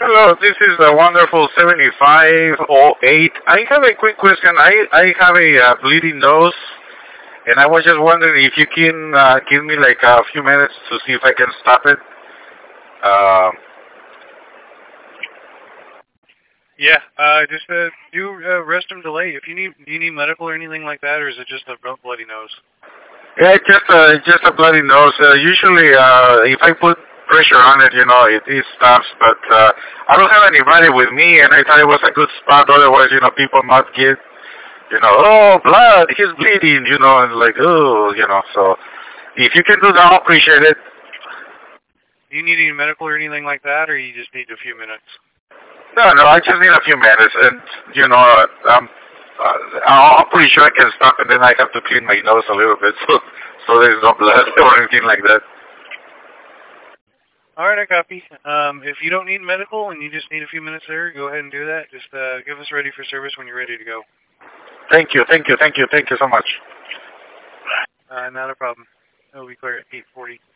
Hello, this is a wonderful 7508. I have a quick question. I have a bleeding nose, and I was just wondering if you can give me like a few minutes to see if I can stop it. Uh, Yeah, just do restroom delay. If you need, do you need medical or anything like that, or is it just a bloody nose? yeah, it's just a bloody nose. Usually, if I put pressure on it, it stops. But I don't have anybody with me, and I thought it was a good spot. Otherwise, people might get, oh, blood, he's bleeding, and like, oh, So if you can do that, I'll appreciate it. Do you need any medical or anything like that, or you just need a few minutes? No, I just need a few minutes, and I'm pretty sure I can stop, and then I have to clean my nose a little bit, so there's no blood or anything like that. All right, I copy. If you don't need medical and you just need a few minutes there, go ahead and do that. Just give us ready for service when you're ready to go. Thank you so much. Not a problem. It'll be clear at 8:40.